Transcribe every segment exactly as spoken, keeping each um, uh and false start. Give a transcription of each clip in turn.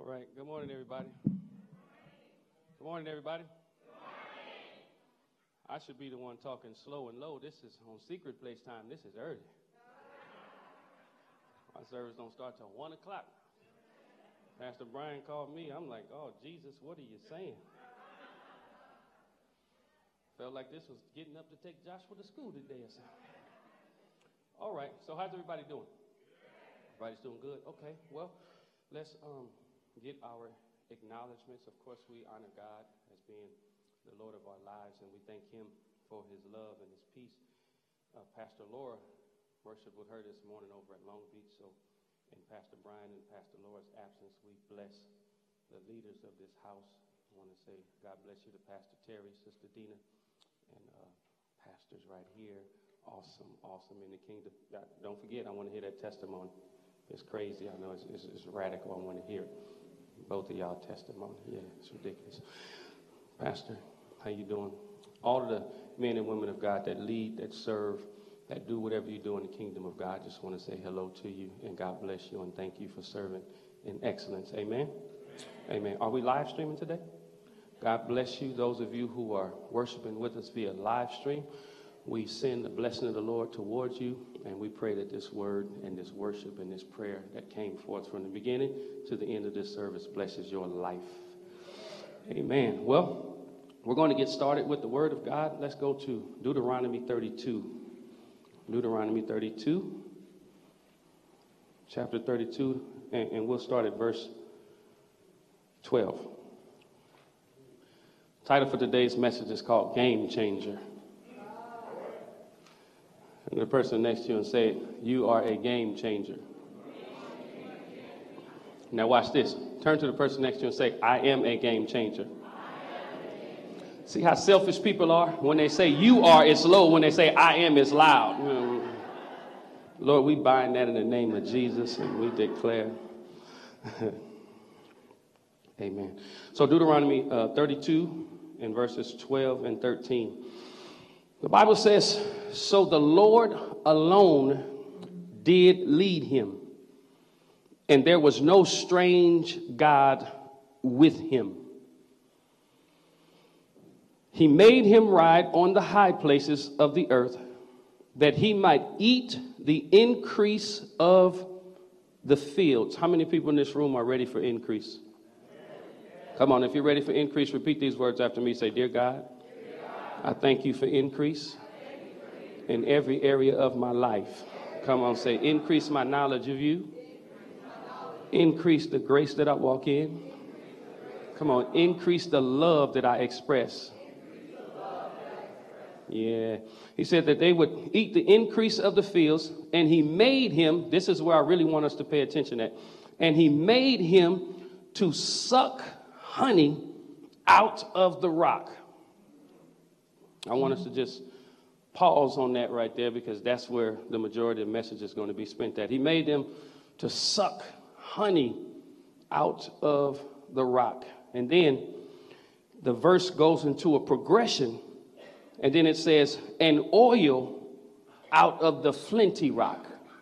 right. Good morning, everybody. Good morning, everybody. Good morning. I should be the one talking slow and low. This is on secret place time. This is early. My service don't start till one o'clock. Pastor Brian called me. I'm like, oh, Jesus, what are you saying? Felt like this was getting up to take Joshua to school today or something. All right. So how's everybody doing? Everybody's doing good. Okay. Well, let's um, get our acknowledgments. Of course, we honor God as being the Lord of our lives, and we thank him for his love and his peace. Uh, Pastor Laura worshiped with her this morning over at Long Beach. So in Pastor Brian and Pastor Laura's absence, we bless the leaders of this house. I want to say God bless you to Pastor Terry, Sister Dina, and uh, pastors right here. Awesome, awesome in the kingdom. God, don't forget, I want to hear that testimony. It's crazy. I know it's, it's, it's radical. I want to hear it. Both of y'all testimony. Yeah, it's ridiculous. Pastor, how you doing? All of the men and women of God that lead, that serve, that do whatever you do in the kingdom of God, just want to say hello to you and God bless you and thank you for serving in excellence. Amen? Amen. Are we live streaming today? God bless you. Those of you who are worshiping with us via live stream, we send the blessing of the Lord towards you, and we pray that this word and this worship and this prayer that came forth from the beginning to the end of this service blesses your life. Amen. Well, we're going to get started with the word of God. Let's go to Deuteronomy thirty-two. Deuteronomy thirty-two, chapter thirty-two, and, and we'll start at verse twelve. Title for today's message is called Game Changer. And the person next to you and say, you are a game changer. Now watch this. Turn to the person next to you and say, I am a game changer. See how selfish people are? When they say you are, it's low. When they say I am, it's loud. You know, Lord, we bind that in the name of Jesus and we declare. Amen. So Deuteronomy uh, thirty-two and verses twelve and thirteen. The Bible says, so the Lord alone did lead him, and there was no strange God with him. He made him ride on the high places of the earth, that he might eat the increase of the fields. How many people in this room are ready for increase? Come on, if you're ready for increase, repeat these words after me. Say, dear God, I thank you for increase in every area of my life. Come on, say, increase my knowledge of you. Increase the grace that I walk in. Come on, increase the love that I express. Yeah. He said that they would eat the increase of the fields, and he made him, this is where I really want us to pay attention at, and he made him to suck honey out of the rock. I want us to just pause on that right there because that's where the majority of the message is going to be spent at. He made them to suck honey out of the rock. And then the verse goes into a progression. And then it says, and oil out of the flinty rock.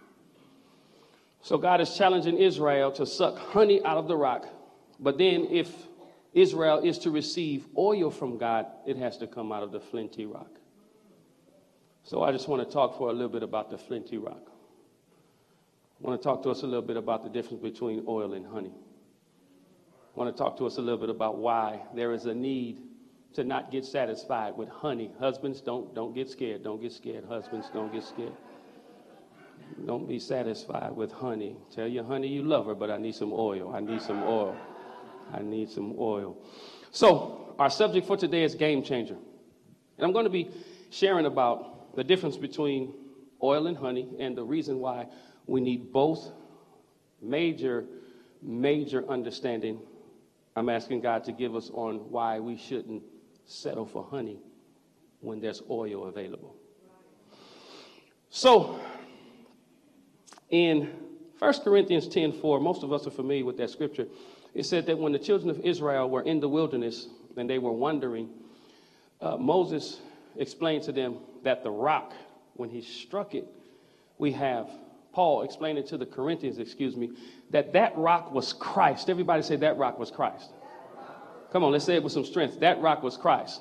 So God is challenging Israel to suck honey out of the rock. But then if Israel is to receive oil from God, it has to come out of the flinty rock. So I just want to talk for a little bit about the flinty rock. I want to talk to us a little bit about the difference between oil and honey. I want to talk to us a little bit about why there is a need to not get satisfied with honey. Husbands, don't, don't get scared. Don't get scared. Husbands, don't get scared. Don't be satisfied with honey. Tell your honey you love her, but I need some oil. I need some oil. I need some oil. So our subject for today is game changer. And I'm going to be sharing about the difference between oil and honey and the reason why we need both. Major, major understanding I'm asking God to give us on why we shouldn't settle for honey when there's oil available. So in First Corinthians ten four, most of us are familiar with that scripture. It said that when the children of Israel were in the wilderness and they were wandering, uh, Moses explained to them that the rock, when he struck it, we have Paul explaining to the Corinthians, excuse me, that that rock was Christ. Everybody say that rock was Christ. Come on, let's say it with some strength. That rock was Christ.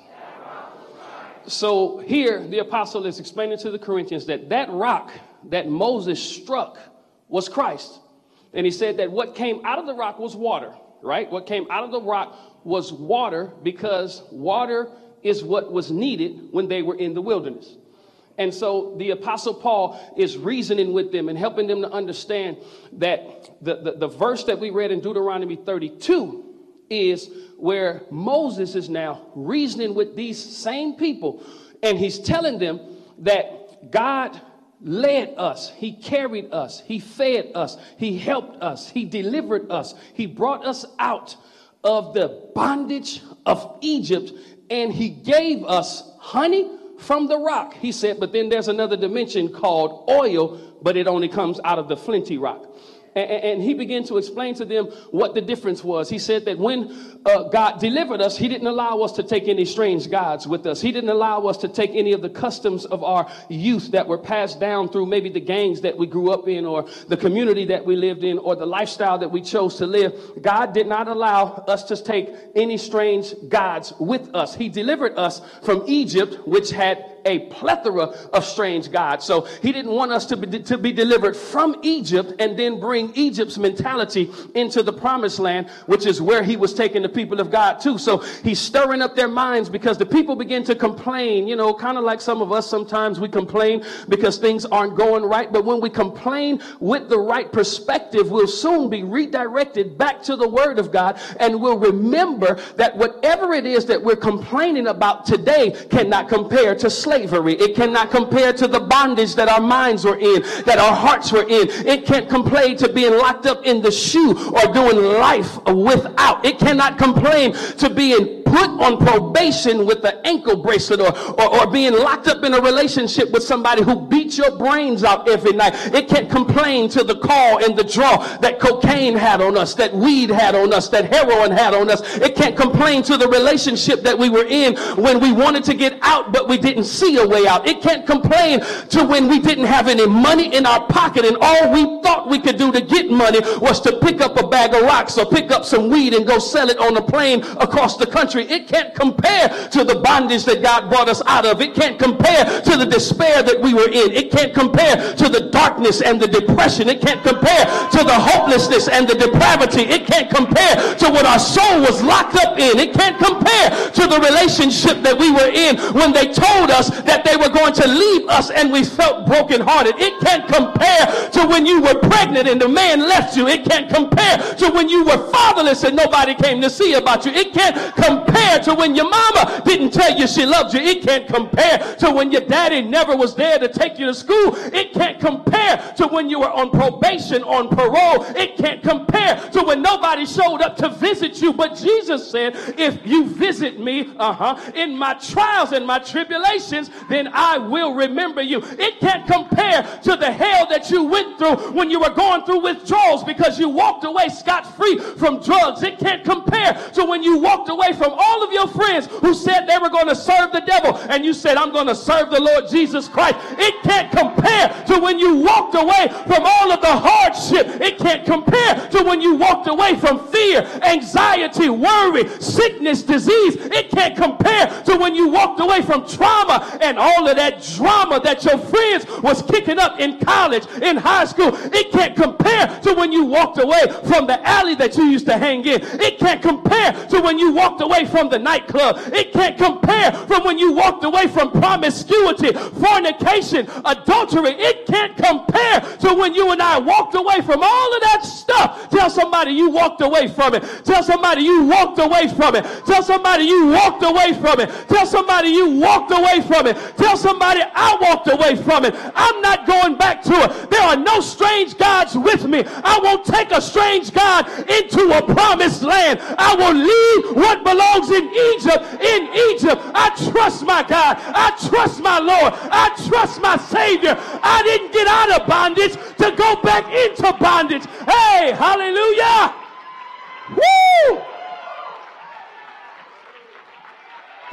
So here the apostle is explaining to the Corinthians that that rock that Moses struck was Christ. And he said that what came out of the rock was water, right? What came out of the rock was water, because water is what was needed when they were in the wilderness. And so the apostle Paul is reasoning with them and helping them to understand that the, the, the verse that we read in Deuteronomy thirty-two is where Moses is now reasoning with these same people. And he's telling them that God led us. He carried us. He fed us. He helped us. He delivered us. He brought us out of the bondage of Egypt, and he gave us honey from the rock. He said, but then there's another dimension called oil, but it only comes out of the flinty rock. And he began to explain to them what the difference was. He said that when uh, God delivered us, he didn't allow us to take any strange gods with us. He didn't allow us to take any of the customs of our youth that were passed down through maybe the gangs that we grew up in, or the community that we lived in, or the lifestyle that we chose to live. God did not allow us to take any strange gods with us. He delivered us from Egypt, which had a plethora of strange gods. So he didn't want us to be, to be delivered from Egypt and then bring Egypt's mentality into the promised land, which is where he was taking the people of God to. So he's stirring up their minds, because the people begin to complain, you know, kind of like some of us. Sometimes we complain because things aren't going right. But when we complain with the right perspective, we'll soon be redirected back to the word of God, and we'll remember that whatever it is that we're complaining about today cannot compare to slavery. It cannot compare to the bondage that our minds were in, that our hearts were in. It can't complain to being locked up in the shoe or doing life without. It cannot complain to being put on probation with the ankle bracelet, or, or, or being locked up in a relationship with somebody who beats your brains out every night. It can't complain to the call and the draw that cocaine had on us, that weed had on us, that heroin had on us. It can't complain to the relationship that we were in when we wanted to get out, but we didn't see a way out. It can't complain to when we didn't have any money in our pocket, and all we thought we could do to get money was to pick up a bag of rocks or pick up some weed and go sell it on a plane across the country. It can't compare to the bondage that God brought us out of. It can't compare to the despair that we were in. It can't compare to the darkness and the depression. It can't compare to the hopelessness and the depravity. It can't compare to what our soul was locked up in. It can't compare to the relationship that we were in when they told us that they were going to leave us and we felt brokenhearted. It can't compare to when you were pregnant and the man left you. It can't compare to when you were fatherless and nobody came to see about you. It can't compare to when your mama didn't tell you she loved you. It can't compare to when your daddy never was there to take you to school. It can't compare to when you were on probation, on parole. It can't compare to when nobody showed up to visit you. But Jesus said, if you visit me uh-huh, in my trials and my tribulations, then I will remember you. It can't compare to the hell that you went through when you were going through withdrawals because you walked away scot-free from drugs. It can't compare to when you walked away from all of your friends who said they were going to serve the devil and you said, I'm going to serve the Lord Jesus Christ. It can't compare to when you walked away from all of the hardship. It can't compare to when you walked away from fear, anxiety, worry, sickness, disease. It can't compare to when you walked away from trauma and all of that drama that your friends was kicking up in college, in high school. It can't compare to when you walked away from the alley that you used to hang in. It can't compare to when you walked away from the nightclub. It can't compare from when you walked away from promiscuity, fornication, adultery. It can't compare to when you and I walked away from all of that stuff. Tell somebody you walked away from it. Tell somebody you walked away from it. Tell somebody you walked away from it. Tell somebody you walked away from it. Tell somebody I walked away from it. I'm not going back to it. There are no strange gods with me. I won't take a strange God into a promised land. I will leave what belongs in Egypt in Egypt. I trust my God. I trust my Lord. I trust my Savior. I didn't get out of bondage to go back into bondage. Hey, hallelujah. Woo!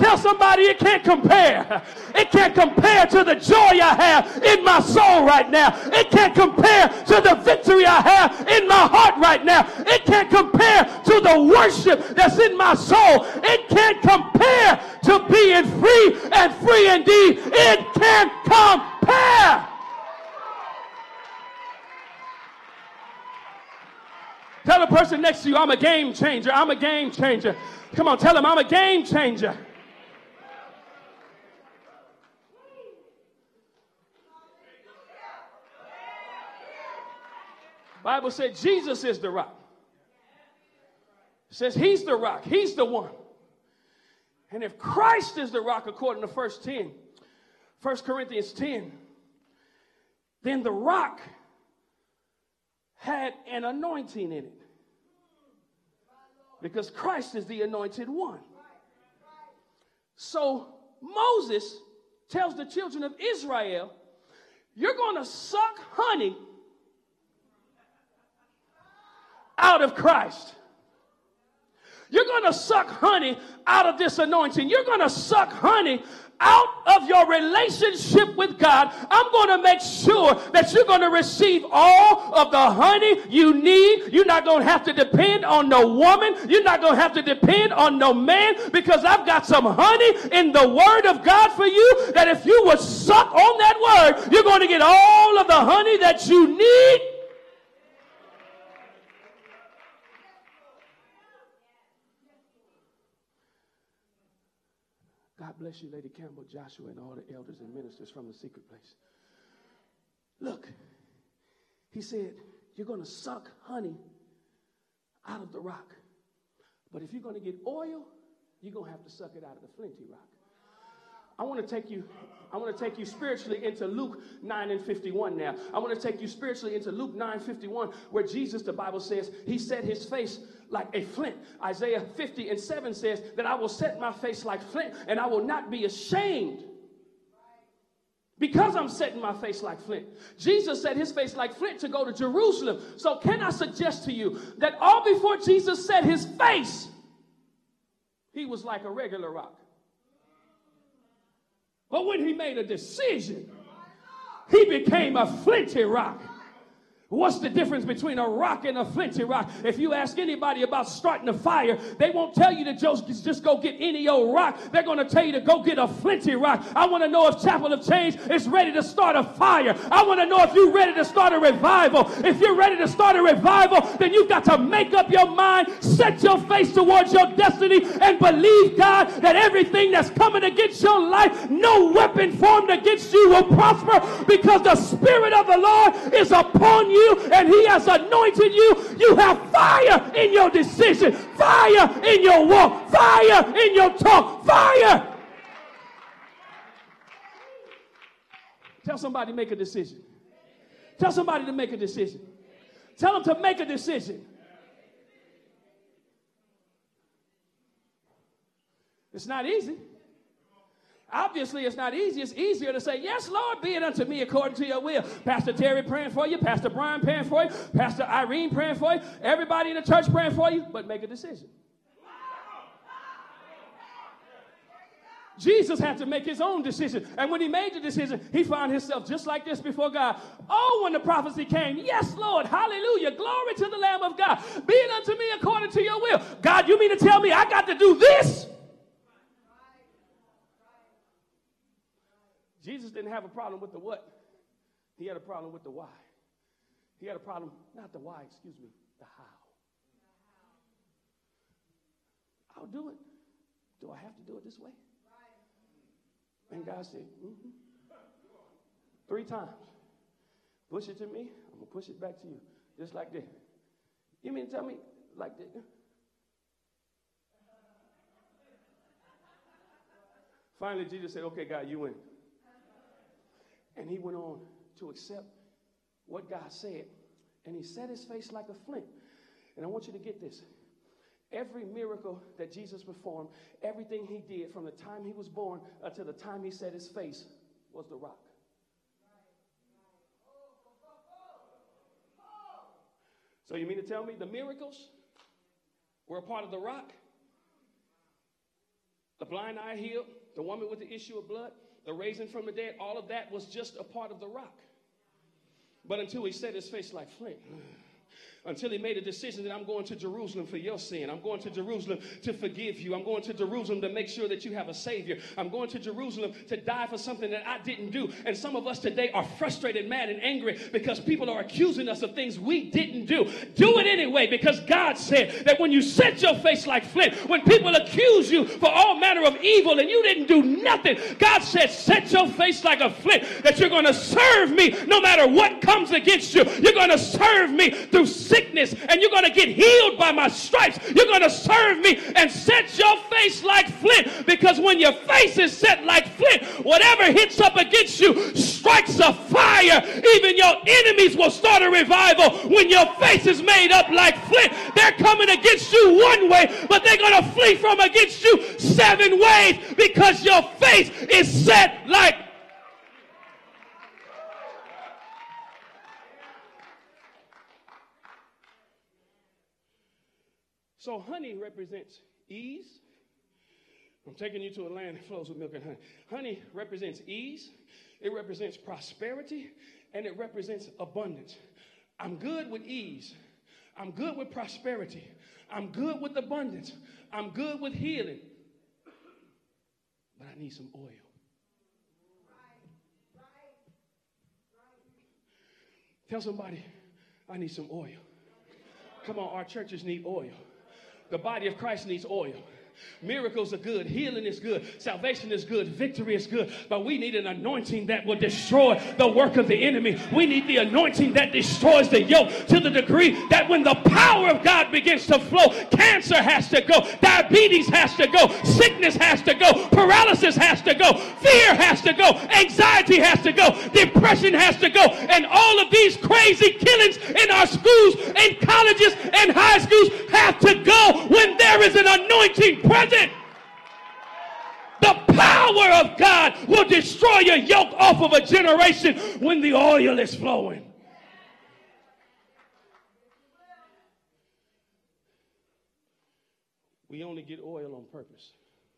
Tell somebody it can't compare. It can't compare to the joy I have in my soul right now. It can't compare to the victory I have in my heart right now. It can't compare to the worship that's in my soul. It can't compare to being free and free indeed. It can't compare. Tell the person next to you, I'm a game changer. I'm a game changer. Come on, tell them I'm a game changer. Bible said Jesus is the rock. It says he's the rock. He's the one. And if Christ is the rock, according to First ten, First Corinthians ten, then the rock had an anointing in it. Because Christ is the anointed one. So Moses tells the children of Israel, you're going to suck honey out of Christ. You're going to suck honey out of this anointing. You're going to suck honey out of your relationship with God. I'm going to make sure that you're going to receive all of the honey you need. You're not going to have to depend on no woman. You're not going to have to depend on no man, because I've got some honey in the word of God for you, that if you would suck on that word, you're going to get all of the honey that you need. God bless you, Lady Campbell, Joshua, and all the elders and ministers from the secret place. Look, he said, you're going to suck honey out of the rock. But if you're going to get oil, you're going to have to suck it out of the flinty rock. I want to take you, I want to take you spiritually into Luke nine and fifty-one now. I want to take you spiritually into Luke nine fifty-one, where Jesus, the Bible says, he set his face like a flint. Isaiah fifty and seven says that I will set my face like flint and I will not be ashamed because I'm setting my face like flint. Jesus set his face like flint to go to Jerusalem. So can I suggest to you that all before Jesus set his face, he was like a regular rock. But when he made a decision, he became a flinty rock. What's the difference between a rock and a flinty rock? If you ask anybody about starting a fire, they won't tell you to just, just go get any old rock. They're going to tell you to go get a flinty rock. I want to know if Chapel of Change is ready to start a fire. I want to know if you're ready to start a revival. If you're ready to start a revival, then you've got to make up your mind, set your face towards your destiny, and believe God that everything that's coming against your life, no weapon formed against you will prosper, because the Spirit of the Lord is upon you. And he has anointed you. You have fire in your decision, fire in your walk, fire in your talk, fire. Tell somebody to make a decision. Tell somebody to make a decision. Tell them to make a decision. It's not easy. Obviously, it's not easy. It's easier to say, yes, Lord, be it unto me according to your will. Pastor Terry praying for you. Pastor Brian praying for you. Pastor Irene praying for you. Everybody in the church praying for you. But make a decision. Jesus had to make his own decision. And when he made the decision, he found himself just like this before God. Oh, when the prophecy came, yes, Lord, hallelujah, glory to the Lamb of God. Be it unto me according to your will. God, you mean to tell me I got to do this? Jesus didn't have a problem with the what. He had a problem with the why. He had a problem, not the why, excuse me, the how. I'll do it. Do I have to do it this way? And God said, mm-hmm. Three times. Push it to me, I'm going to push it back to you. Just like this. You mean to tell me like this? Finally, Jesus said, okay, God, you win. And he went on to accept what God said. And he set his face like a flint. And I want you to get this. Every miracle that Jesus performed, everything he did from the time he was born until the time he set his face was the rock. So you mean to tell me the miracles were a part of the rock? The blind eye healed, the woman with the issue of blood, the raising from the dead, all of that was just a part of the rock. But until he set his face like flint, until he made a decision that I'm going to Jerusalem for your sin. I'm going to Jerusalem to forgive you. I'm going to Jerusalem to make sure that you have a Savior. I'm going to Jerusalem to die for something that I didn't do. And some of us today are frustrated, mad, and angry because people are accusing us of things we didn't do. Do it anyway, because God said that when you set your face like flint, when people accuse you for all manner of evil and you didn't do nothing, God said, set your face like a flint, that you're going to serve me no matter what comes against you. You're going to serve me through sickness, and you're going to get healed by my stripes. You're going to serve me and set your face like flint, because when your face is set like flint, whatever hits up against you strikes a fire. Even your enemies will start a revival when your face is made up like flint. They're coming against you one way, but they're going to flee from against you seven ways, because your face is set like So honey represents ease. I'm taking you to a land that flows with milk and honey. Honey represents ease. It represents prosperity. And it represents abundance. I'm good with ease. I'm good with prosperity. I'm good with abundance. I'm good with healing. But I need some oil. Tell somebody, I need some oil. Come on, our churches need oil. The body of Christ needs oil. Miracles are good. Healing is good. Salvation is good. Victory is good. But we need an anointing that will destroy the work of the enemy. We need the anointing that destroys the yoke to the degree that when the power of God begins to flow, cancer has to go. Diabetes has to go. Sickness has to go. Paralysis has to go. Fear has to go. Anxiety has to go. Depression has to go. And all of these crazy killings in our schools and colleges and high schools have to go when there is an anointing present. The power of God will destroy your yoke off of a generation when the oil is flowing. We only get oil on purpose.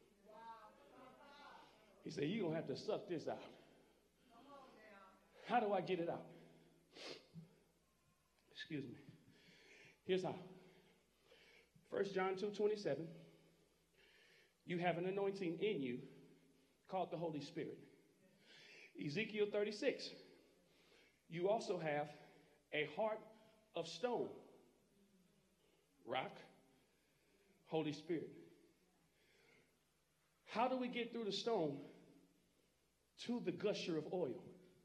He said, you're going to have to suck this out. How do I get it out? Excuse me. Here's how. First John two twenty-seven. You have an anointing in you called the Holy Spirit. Ezekiel thirty-six. You also have a heart of stone. Rock. Holy Spirit. How do we get through the stone to the gusher of oil?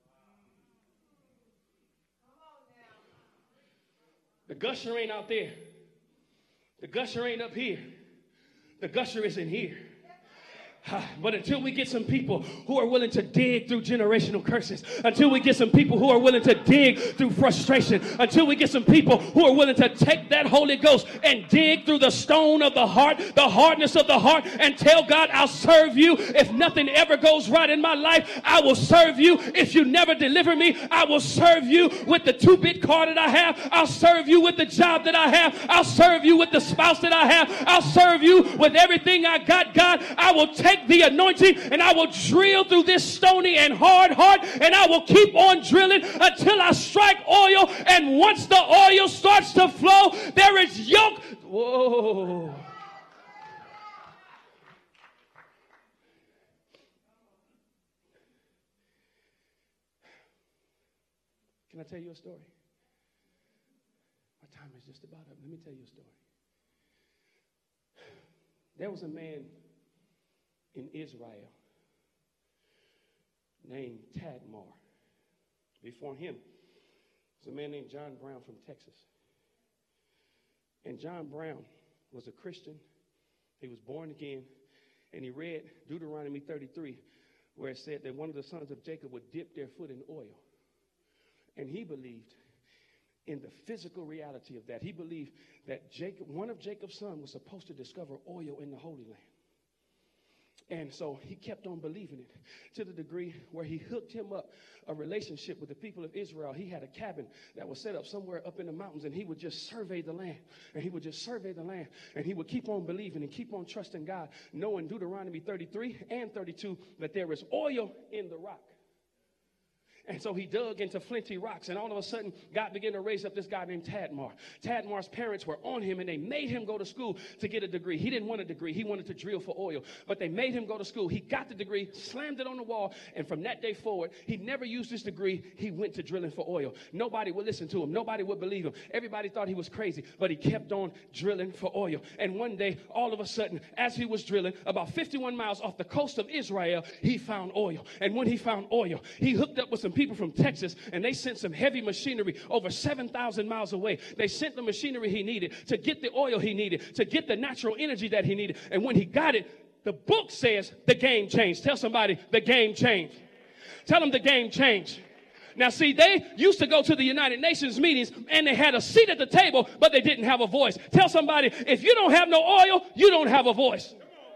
The gusher ain't out there. The gusher ain't up here. The gusher is in here. But until we get some people who are willing to dig through generational curses, until we get some people who are willing to dig through frustration, until we get some people who are willing to take that Holy Ghost and dig through the stone of the heart, the hardness of the heart, and tell God, I'll serve you. If nothing ever goes right in my life, I will serve you. If you never deliver me, I will serve you with the two-bit car that I have. I'll serve you with the job that I have. I'll serve you with the spouse that I have. I'll serve you with everything I got, God. I will take the anointing and I will drill through this stony and hard heart, and I will keep on drilling until I strike oil. And once the oil starts to flow, there is yoke. Whoa. Can I tell you a story? My time is just about up. Let me tell you a story. There was a man in Israel named Tadmor. Before him was a man named John Brown from Texas. And John Brown was a Christian. He was born again. And he read Deuteronomy thirty-three, where it said that one of the sons of Jacob would dip their foot in oil. And he believed in the physical reality of that. He believed that Jacob, one of Jacob's sons was supposed to discover oil in the Holy Land. And so he kept on believing it to the degree where he hooked him up a relationship with the people of Israel. He had a cabin that was set up somewhere up in the mountains, and he would just survey the land. And he would just survey the land. And he would keep on believing and keep on trusting God, knowing Deuteronomy thirty-three and thirty-two that there is oil in the rock. And so he dug into flinty rocks, and all of a sudden, God began to raise up this guy named Tadmor. Tadmor's parents were on him, and they made him go to school to get a degree. He didn't want a degree. He wanted to drill for oil. But they made him go to school. He got the degree, slammed it on the wall, and from that day forward, he never used his degree. He went to drilling for oil. Nobody would listen to him. Nobody would believe him. Everybody thought he was crazy, but he kept on drilling for oil. And one day, all of a sudden, as he was drilling, about fifty-one miles off the coast of Israel, he found oil. And when he found oil, he hooked up with some people from Texas, and they sent some heavy machinery over seven thousand miles away. They sent the machinery he needed to get the oil he needed, to get the natural energy that he needed. And when he got it, the book says the game changed. Tell somebody the game changed. Tell them the game changed. Now, see, they used to go to the United Nations meetings, and they had a seat at the table, but they didn't have a voice. Tell somebody, if you don't have no oil, you don't have a voice.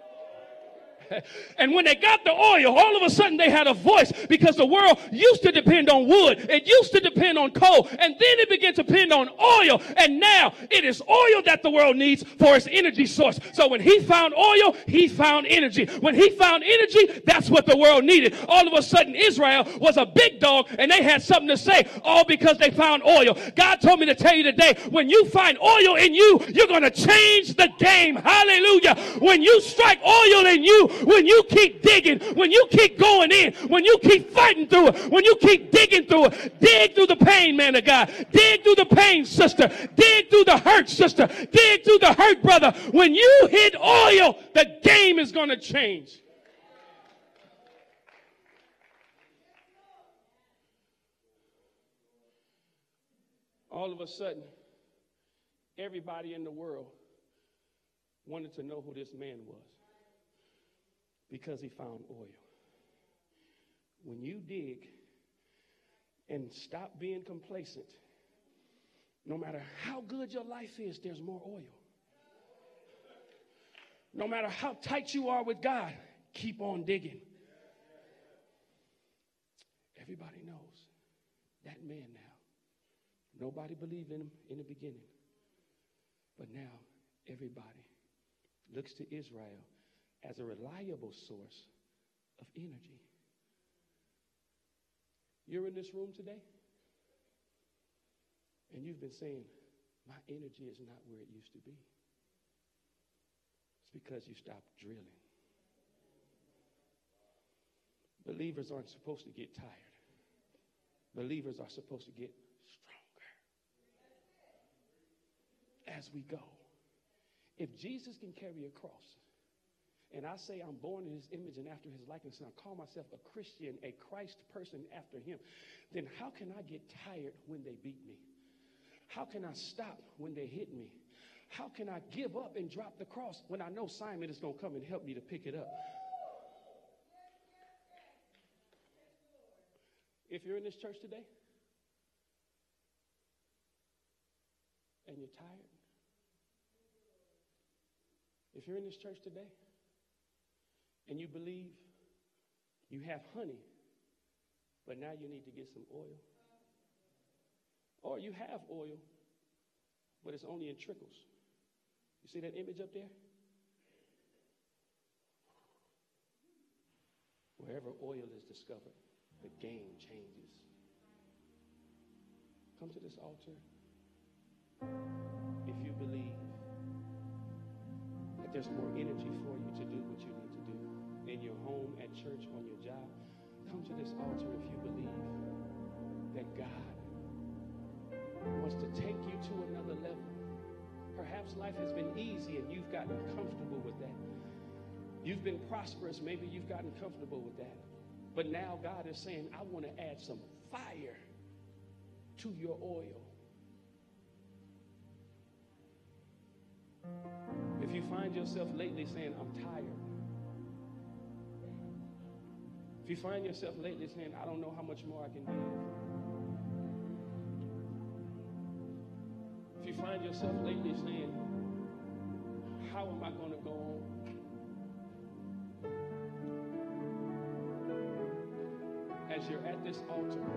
And when they got the oil, all of a sudden they had a voice, because the world used to depend on wood. It used to depend on coal. And then it began to depend on oil. And now it is oil that the world needs for its energy source. So when he found oil, he found energy. When he found energy, that's what the world needed. All of a sudden Israel was a big dog, and they had something to say, all because they found oil. God told me to tell you today, when you find oil in you, you're going to change the game. Hallelujah. When you strike oil in you, when you keep digging, when you keep going in, when you keep fighting through it, when you keep digging through it, dig through the pain, man of God. Dig through the pain, sister. Dig through the hurt, sister. Dig through the hurt, brother. When you hit oil, the game is going to change. All of a sudden, everybody in the world wanted to know who this man was, because he found oil. When you dig and stop being complacent, no matter how good your life is, there's more oil. No matter how tight you are with God, keep on digging. Everybody knows that man now. Nobody believed in him in the beginning. But now everybody looks to Israel as a reliable source of energy. You're in this room today, and you've been saying, my energy is not where it used to be. It's because you stopped drilling. Believers aren't supposed to get tired. Believers are supposed to get stronger as we go. If Jesus can carry a cross, and I say I'm born in his image and after his likeness, and I call myself a Christian, a Christ person after him, then how can I get tired when they beat me? How can I stop when they hit me? How can I give up and drop the cross when I know Simon is going to come and help me to pick it up? If you're in this church today and you're tired, if you're in this church today and you believe you have honey, but now you need to get some oil, or you have oil, but it's only in trickles. You see that image up there? Wherever oil is discovered, the game changes. Come to this altar if you believe that there's more energy for you to do what you need to do in your home, at church, on your job. Come to this altar if you believe that God wants to take you to another level. Perhaps life has been easy and you've gotten comfortable with that. You've been prosperous, maybe you've gotten comfortable with that. But now God is saying, I want to add some fire to your oil. If you find yourself lately saying, I'm tired. If you find yourself lately saying, I don't know how much more I can give. If you find yourself lately saying, how am I going to go on? as you're at this altar,